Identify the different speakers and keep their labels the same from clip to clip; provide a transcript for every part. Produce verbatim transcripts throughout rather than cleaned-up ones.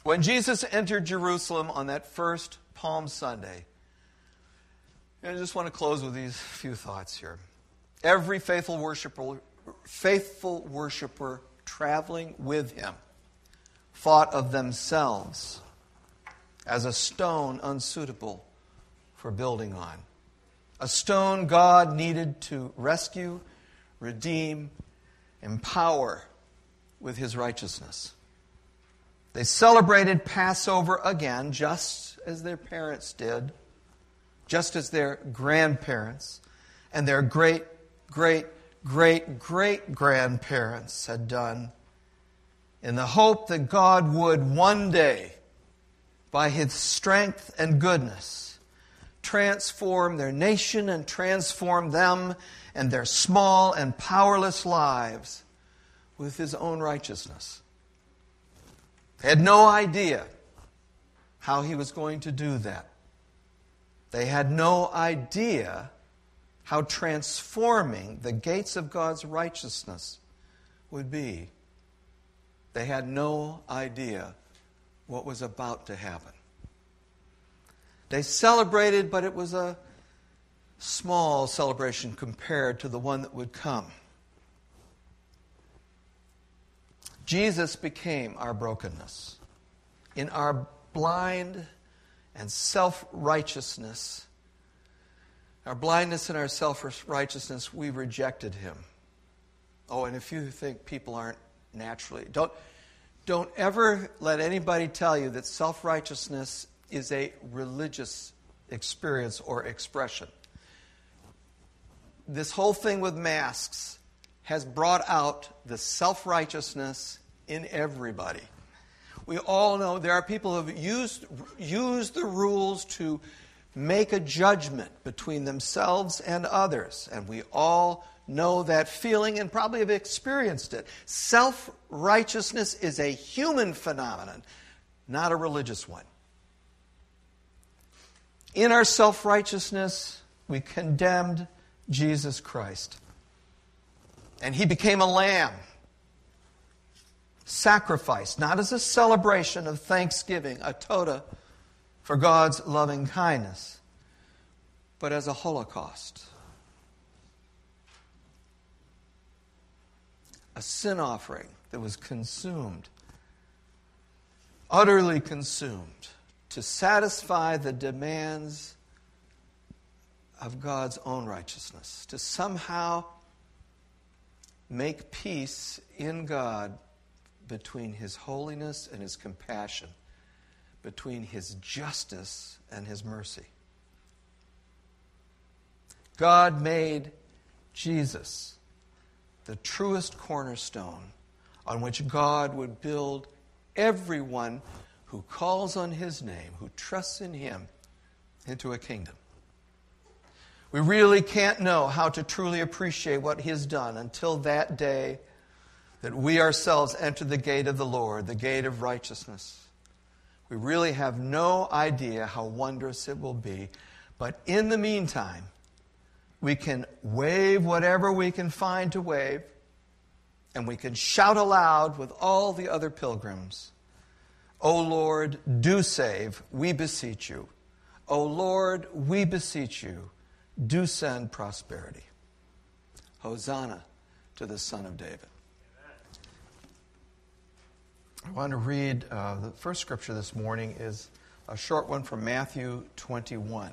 Speaker 1: When Jesus entered Jerusalem on that first Palm Sunday, I just want to close with these few thoughts here. Every faithful worshiper, faithful worshiper traveling with him thought of themselves as a stone unsuitable for building on. A stone God needed to rescue, redeem, empower with his righteousness. They celebrated Passover again, just as their parents did, just as their grandparents and their great, great, great, great grandparents had done, in the hope that God would one day, by his strength and goodness, transform their nation and transform them and their small and powerless lives with his own righteousness. They had no idea how he was going to do that. They had no idea how transforming the gates of God's righteousness would be. They had no idea what was about to happen. They celebrated, but it was a small celebration compared to the one that would come. Jesus became our brokenness. In our blind and self-righteousness, our blindness and our self-righteousness, we rejected him. Oh, and if you think people aren't naturally, don't, don't ever let anybody tell you that self-righteousness is a religious experience or expression. This whole thing with masks has brought out the self-righteousness in everybody. We all know there are people who have used, used the rules to make a judgment between themselves and others. And we all know that feeling and probably have experienced it. Self-righteousness is a human phenomenon, not a religious one. In our self-righteousness, we condemned Jesus Christ. And he became a lamb, sacrificed, not as a celebration of thanksgiving, a toda for God's loving kindness, but as a holocaust. A sin offering that was consumed, utterly consumed, to satisfy the demands of God's own righteousness, to somehow make peace in God between his holiness and his compassion, between his justice and his mercy. God made Jesus the truest cornerstone on which God would build everyone who calls on his name, who trusts in him, into a kingdom. We really can't know how to truly appreciate what he has done until that day that we ourselves enter the gate of the Lord, the gate of righteousness. We really have no idea how wondrous it will be. But in the meantime, we can wave whatever we can find to wave, and we can shout aloud with all the other pilgrims, O Lord, do save, we beseech you. O Lord, we beseech you, do send prosperity. Hosanna to the Son of David. I want to read, uh, the first scripture this morning is a short one from Matthew twenty-one.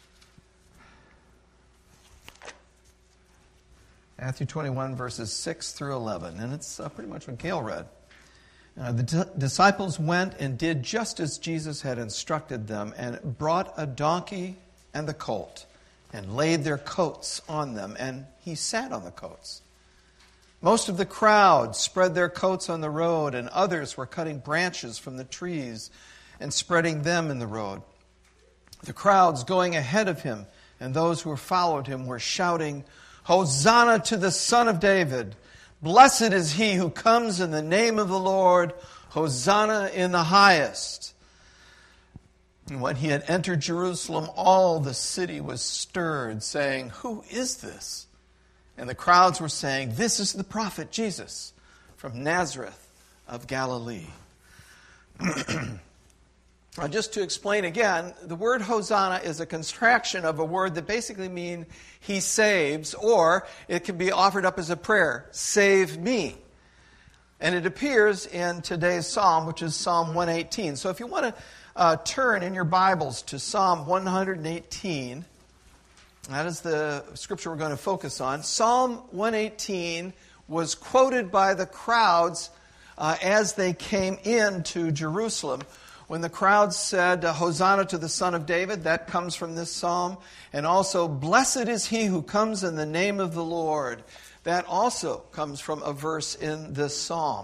Speaker 1: Matthew twenty-one, verses six through eleven. And it's uh, pretty much what Gail read. Uh, the d- disciples went and did just as Jesus had instructed them, and brought a donkey and the colt, and laid their coats on them, and he sat on the coats. Most of the crowd spread their coats on the road, and others were cutting branches from the trees and spreading them in the road. The crowds going ahead of him and those who followed him were shouting, Hosanna to the Son of David! Blessed is he who comes in the name of the Lord! Hosanna in the highest! And when he had entered Jerusalem, all the city was stirred, saying, Who is this? And the crowds were saying, This is the prophet Jesus from Nazareth of Galilee. Now, just to explain again, the word Hosanna is a contraction of a word that basically means he saves, or it can be offered up as a prayer, save me. And it appears in today's psalm, which is Psalm one eighteen. So if you want to uh, turn in your Bibles to Psalm one eighteen, that is the scripture we're going to focus on. Psalm one eighteen was quoted by the crowds uh, as they came into Jerusalem. When the crowd said, Hosanna to the Son of David, that comes from this psalm. And also, blessed is he who comes in the name of the Lord. That also comes from a verse in this psalm.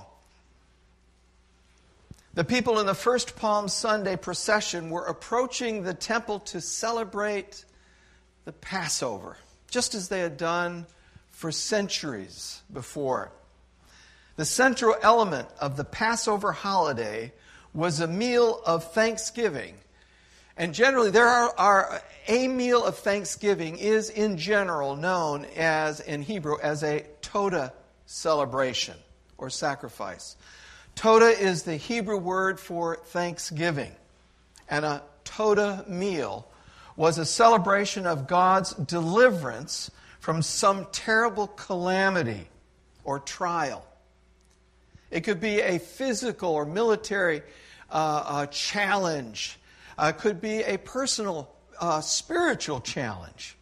Speaker 1: The people in the first Palm Sunday procession were approaching the temple to celebrate the Passover, just as they had done for centuries before. The central element of the Passover holiday was a meal of thanksgiving. And generally, there are, are a meal of thanksgiving is in general known as, in Hebrew, as a Todah celebration or sacrifice. Todah is the Hebrew word for thanksgiving. And a Todah meal was a celebration of God's deliverance from some terrible calamity or trial. It could be a physical or military uh, uh, challenge. Uh, it could be a personal, uh, spiritual challenge.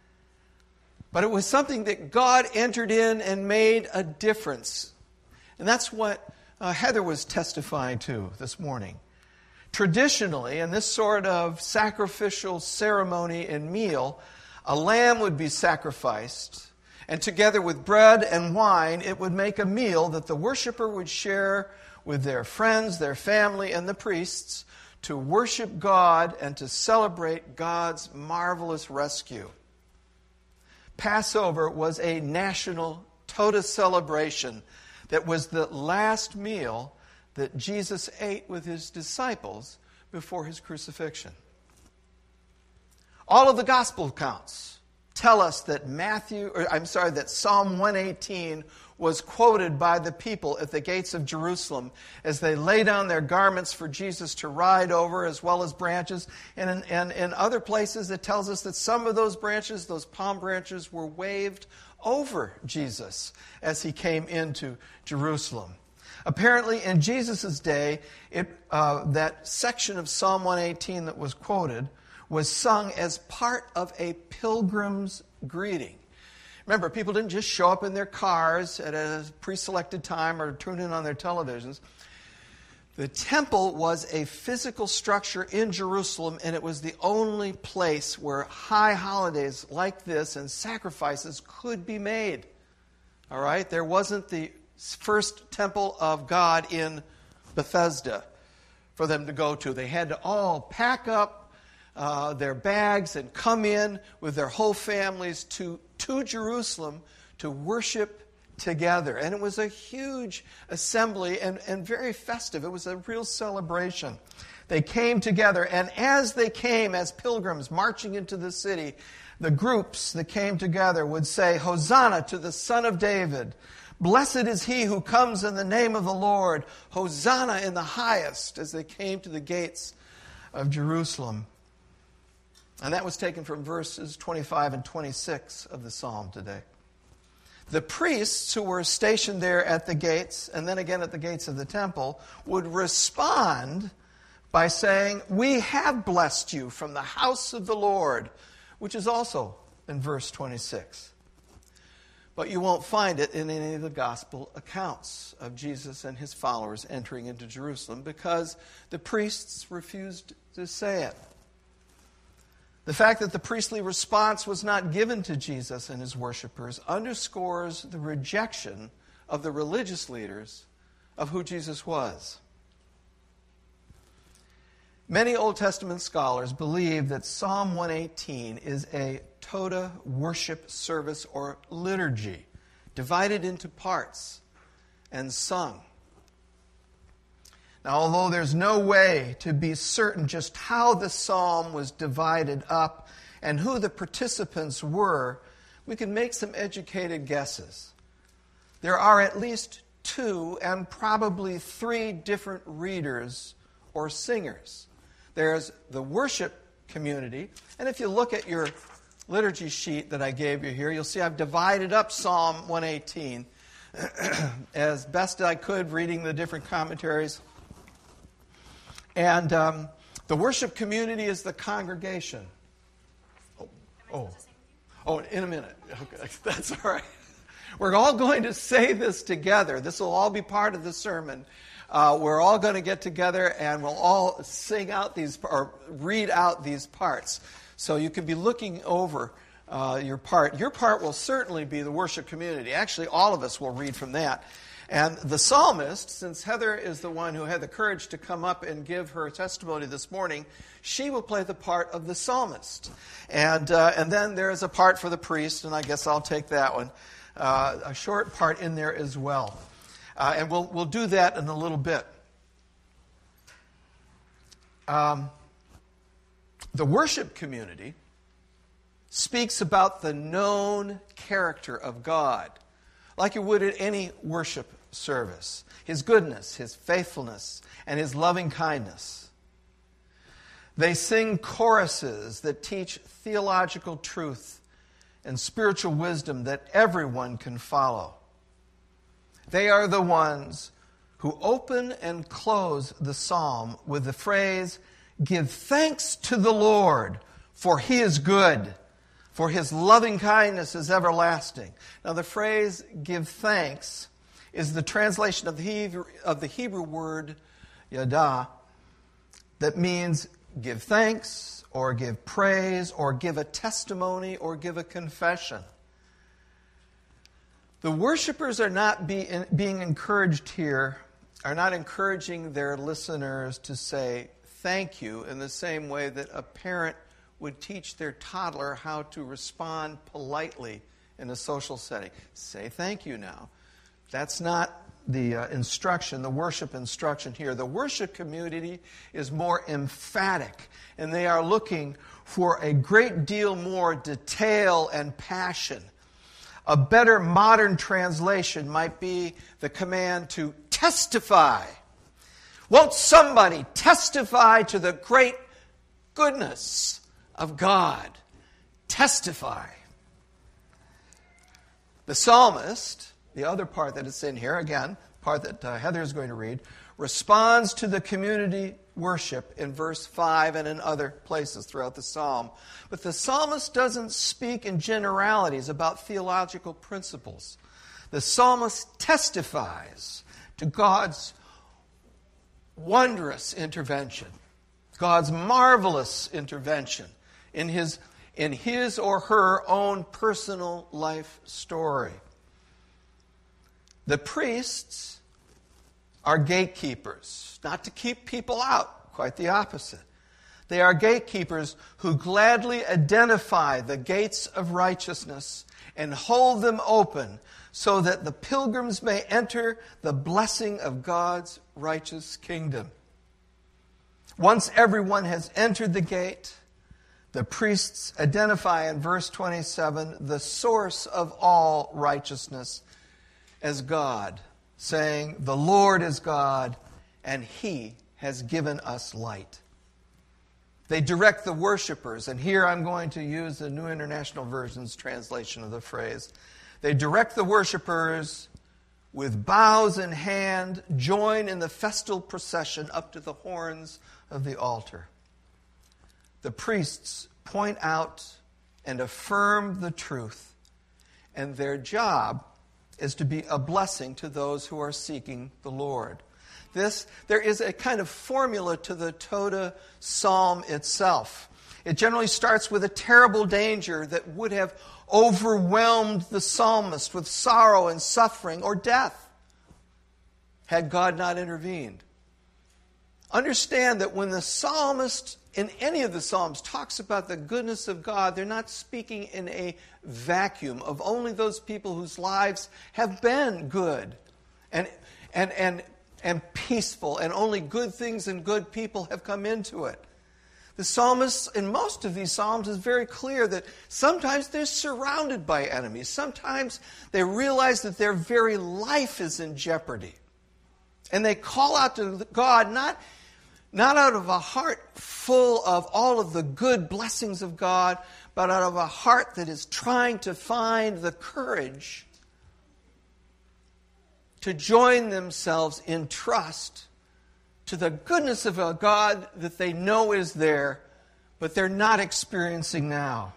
Speaker 1: But it was something that God entered in and made a difference. And that's what uh, Heather was testifying to this morning. Traditionally, in this sort of sacrificial ceremony and meal, a lamb would be sacrificed, and together with bread and wine, it would make a meal that the worshiper would share with their friends, their family, and the priests to worship God and to celebrate God's marvelous rescue. Passover was a national Todah celebration that was the last meal that Jesus ate with his disciples before his crucifixion. All of the gospel accounts tell us that Matthew, or I'm sorry, that Psalm one eighteen was quoted by the people at the gates of Jerusalem as they lay down their garments for Jesus to ride over, as well as branches. And in, and in other places, it tells us that some of those branches, those palm branches, were waved over Jesus as he came into Jerusalem. Apparently, in Jesus' day, it, uh, that section of Psalm one eighteen that was quoted was sung as part of a pilgrim's greeting. Remember, people didn't just show up in their cars at a pre-selected time or tune in on their televisions. The temple was a physical structure in Jerusalem, and it was the only place where high holidays like this and sacrifices could be made. All right? There wasn't the first temple of God in Bethesda for them to go to. They had to all pack up uh, their bags and come in with their whole families to, to Jerusalem to worship together. And it was a huge assembly and, and very festive. It was a real celebration. They came together, and as they came as pilgrims marching into the city, the groups that came together would say, Hosanna to the Son of David. Blessed is he who comes in the name of the Lord. Hosanna in the highest, as they came to the gates of Jerusalem. And that was taken from verses twenty-five and twenty-six of the psalm today. The priests who were stationed there at the gates, and then again at the gates of the temple, would respond by saying, we have blessed you from the house of the Lord, which is also in verse twenty-six. But you won't find it in any of the gospel accounts of Jesus and his followers entering into Jerusalem because the priests refused to say it. The fact that the priestly response was not given to Jesus and his worshipers underscores the rejection of the religious leaders of who Jesus was. Many Old Testament scholars believe that Psalm one eighteen is a Todah worship service or liturgy, divided into parts and sung. Now, although there's no way to be certain just how the psalm was divided up and who the participants were, we can make some educated guesses. There are at least two and probably three different readers or singers. There's the worship community. And if you look at your liturgy sheet that I gave you here, you'll see I've divided up Psalm one eighteen as best I could, reading the different commentaries. And um, the worship community is the congregation. Oh, oh, oh, in a minute. Okay, that's all right. We're all going to say this together. This will all be part of the sermon. Uh, we're all going to get together and we'll all sing out these, or read out these parts. So you can be looking over uh, your part. Your part will certainly be the worship community. Actually, all of us will read from that. And the psalmist, since Heather is the one who had the courage to come up and give her testimony this morning, she will play the part of the psalmist. And uh, and then there is a part for the priest, and I guess I'll take that one. Uh, a short part in there as well. Uh, and we'll we'll do that in a little bit. Um, the worship community speaks about the known character of God, like you would at any worship service. His goodness, His faithfulness, and His loving kindness. They sing choruses that teach theological truth and spiritual wisdom that everyone can follow. They are the ones who open and close the psalm with the phrase, "Give thanks to the Lord, for He is good, for His loving kindness is everlasting." Now the phrase, "give thanks," is the translation of the Hebrew, of the Hebrew word yada, that means give thanks, or give praise, or give a testimony, or give a confession. The worshipers are not be, being encouraged here, are not encouraging their listeners to say thank you in the same way that a parent would teach their toddler how to respond politely in a social setting. Say thank you now. That's not the uh, instruction, the worship instruction here. The worship community is more emphatic, and they are looking for a great deal more detail and passion. A better modern translation might be the command to testify. Won't somebody testify to the great goodness of God? Testify. The psalmist, the other part that is in here, again, part that uh, Heather is going to read, responds to the community worship in verse five and in other places throughout the psalm. But the psalmist doesn't speak in generalities about theological principles. The psalmist testifies to God's wondrous intervention, God's marvelous intervention in his, in his or her own personal life story. The priests are gatekeepers, not to keep people out, quite the opposite. They are gatekeepers who gladly identify the gates of righteousness and hold them open so that the pilgrims may enter the blessing of God's righteous kingdom. Once everyone has entered the gate, the priests identify in verse twenty-seven the source of all righteousness as God, saying, "The Lord is God, and He has given us light." They direct the worshipers, and here I'm going to use the New International Version's translation of the phrase. They direct the worshipers with bows in hand, join in the festal procession up to the horns of the altar. The priests point out and affirm the truth, and their job is to be a blessing to those who are seeking the Lord. This, there is a kind of formula to the Toda psalm itself. It generally starts with a terrible danger that would have overwhelmed the psalmist with sorrow and suffering or death had God not intervened. Understand that when the psalmist in any of the psalms talks about the goodness of God, they're not speaking in a vacuum of only those people whose lives have been good and and and and peaceful, and only good things and good people have come into it. The psalmist in most of these psalms is very clear that sometimes they're surrounded by enemies. Sometimes they realize that their very life is in jeopardy. And they call out to God not Not out of a heart full of all of the good blessings of God, but out of a heart that is trying to find the courage to join themselves in trust to the goodness of a God that they know is there, but they're not experiencing now.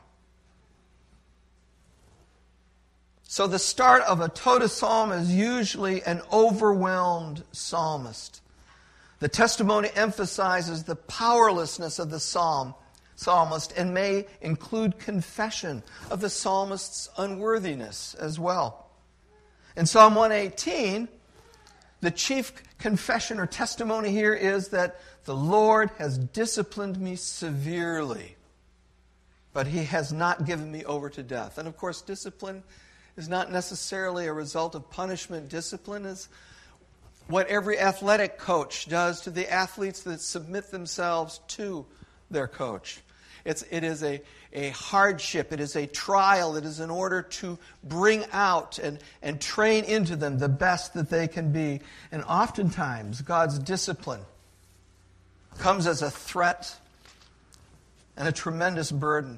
Speaker 1: So the start of a Toda psalm is usually an overwhelmed psalmist. The testimony emphasizes the powerlessness of the psalm, psalmist and may include confession of the psalmist's unworthiness as well. In Psalm one eighteen, the chief confession or testimony here is that the Lord has disciplined me severely, but He has not given me over to death. And of course, discipline is not necessarily a result of punishment. Discipline is what every athletic coach does to the athletes that submit themselves to their coach. It's, it is a, a hardship. It is a trial. It is in order to bring out and, and train into them the best that they can be. And oftentimes, God's discipline comes as a threat and a tremendous burden.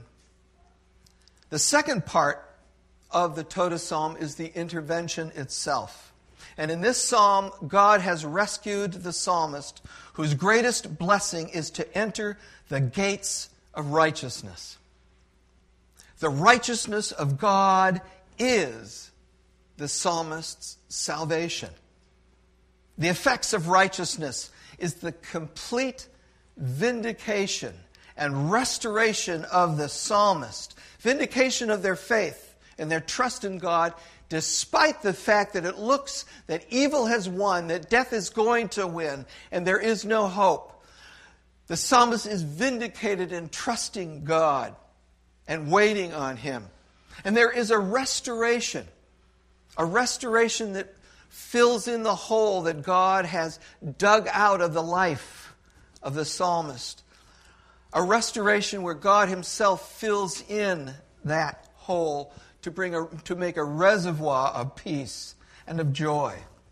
Speaker 1: The second part of the Toda psalm is the intervention itself. And in this psalm, God has rescued the psalmist, whose greatest blessing is to enter the gates of righteousness. The righteousness of God is the psalmist's salvation. The effects of righteousness is the complete vindication and restoration of the psalmist, vindication of their faith and their trust in God, despite the fact that it looks that evil has won, that death is going to win, and there is no hope. The psalmist is vindicated in trusting God and waiting on Him. And there is a restoration, a restoration that fills in the hole that God has dug out of the life of the psalmist. A restoration where God Himself fills in that hole to bring a, to make a reservoir of peace and of joy.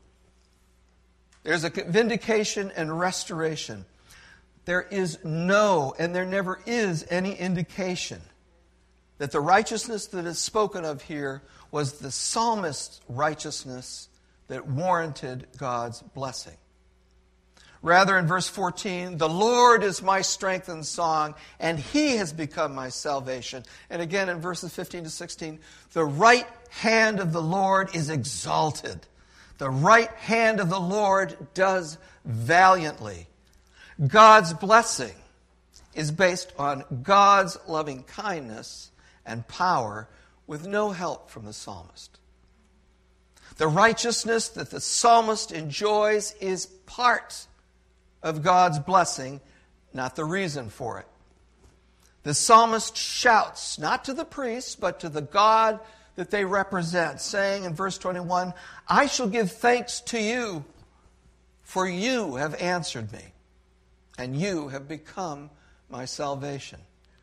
Speaker 1: There's a vindication and restoration. There is no, and there never is any indication that the righteousness that is spoken of here was the psalmist's righteousness that warranted God's blessing. Rather, in verse fourteen, the Lord is my strength and song, and He has become my salvation. And again, in verses fifteen to sixteen, the right hand of the Lord is exalted. The right hand of the Lord does valiantly. God's blessing is based on God's loving kindness and power with no help from the psalmist. The righteousness that the psalmist enjoys is part of God's blessing, not the reason for it. The psalmist shouts, not to the priests, but to the God that they represent, saying in verse twenty-one, I shall give thanks to you, for you have answered me, and you have become my salvation.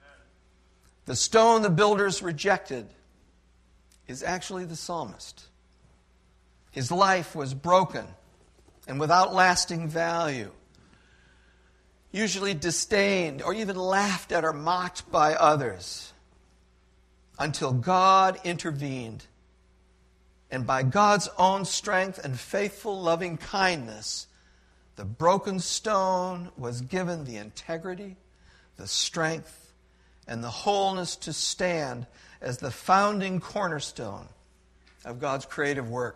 Speaker 1: The stone the builders rejected is actually the psalmist. His life was broken and without lasting value, usually disdained or even laughed at or mocked by others, until God intervened. And by God's own strength and faithful loving kindness, the broken stone was given the integrity, the strength, and the wholeness to stand as the founding cornerstone of God's creative work.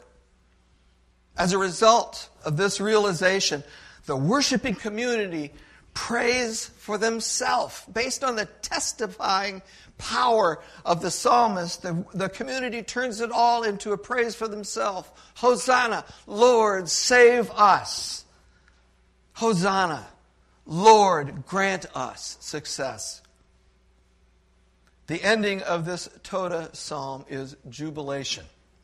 Speaker 1: As a result of this realization, the worshiping community prays for themselves. Based on the testifying power of the psalmist, the, the community turns it all into a praise for themselves. Hosanna, Lord, save us. Hosanna, Lord, grant us success. The ending of this Toda psalm is jubilation.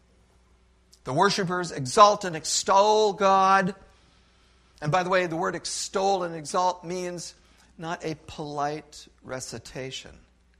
Speaker 1: The worshipers exalt and extol God. And by the way, the word extol and exalt means not a polite recitation,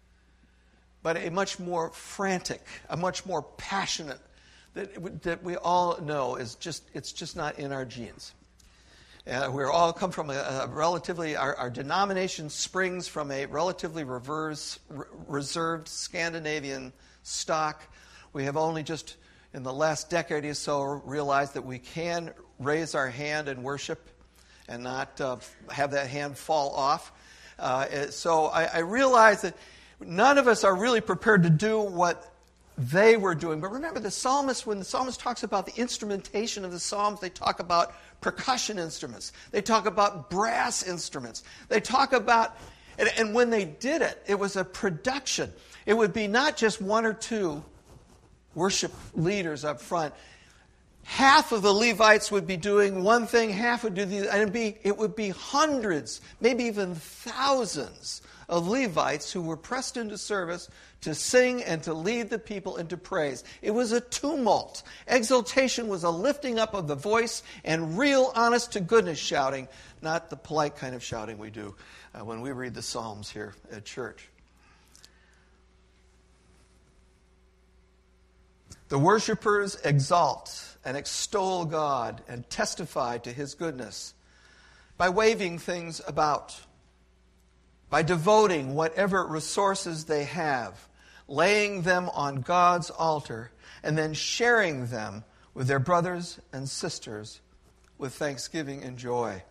Speaker 1: but a much more frantic, a much more passionate, that, that we all know is just, it's just not in our genes. Uh, we all come from a, a relatively, our, our denomination springs from a relatively reverse, re- reserved Scandinavian stock. We have only just in the last decade or so realized that we can raise our hand and worship and not uh, have that hand fall off. Uh, so I, I realize that none of us are really prepared to do what they were doing. But remember, the psalmist, when the psalmist talks about the instrumentation of the psalms, they talk about percussion instruments. They talk about brass instruments. They talk about, and, and when they did it, it was a production. It would be not just one or two worship leaders up front. Half of the Levites would be doing one thing, half would do the other, and it'd be, it would be hundreds, maybe even thousands of Levites who were pressed into service to sing and to lead the people into praise. It was a tumult. Exultation was a lifting up of the voice and real honest-to-goodness shouting, not the polite kind of shouting we do uh, when we read the Psalms here at church. The worshipers exalt and extol God and testify to His goodness by waving things about, by devoting whatever resources they have, laying them on God's altar, and then sharing them with their brothers and sisters with thanksgiving and joy.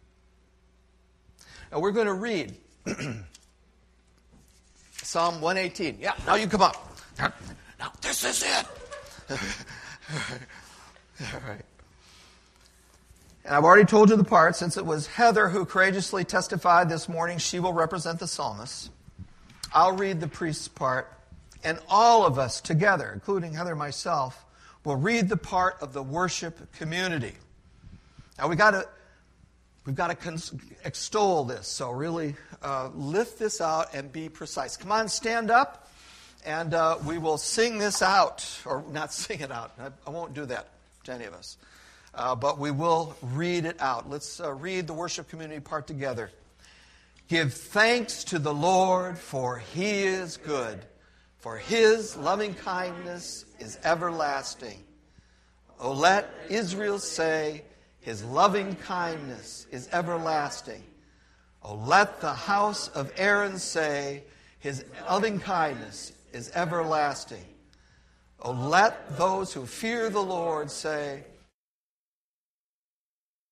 Speaker 1: Now we're going to read Psalm one eighteen. Yeah, now you come up. Now this is it. All right. And I've already told you the part. Since it was Heather who courageously testified this morning, she will represent the psalmist. I'll read the priest's part, and all of us together, including Heather and myself, will read the part of the worship community. Now we got to we've got to cons- extol this. So really uh, lift this out and be precise. Come on, stand up, and uh, we will sing this out, or not sing it out. I, I won't do that to any of us. Uh, but we will read it out. Let's uh, read the worship community part together. Give thanks to the Lord, for He is good, for His loving kindness is everlasting. Oh, let Israel say, His loving kindness is everlasting. Oh, let the house of Aaron say, His loving kindness is everlasting. Oh, let those who fear the Lord say,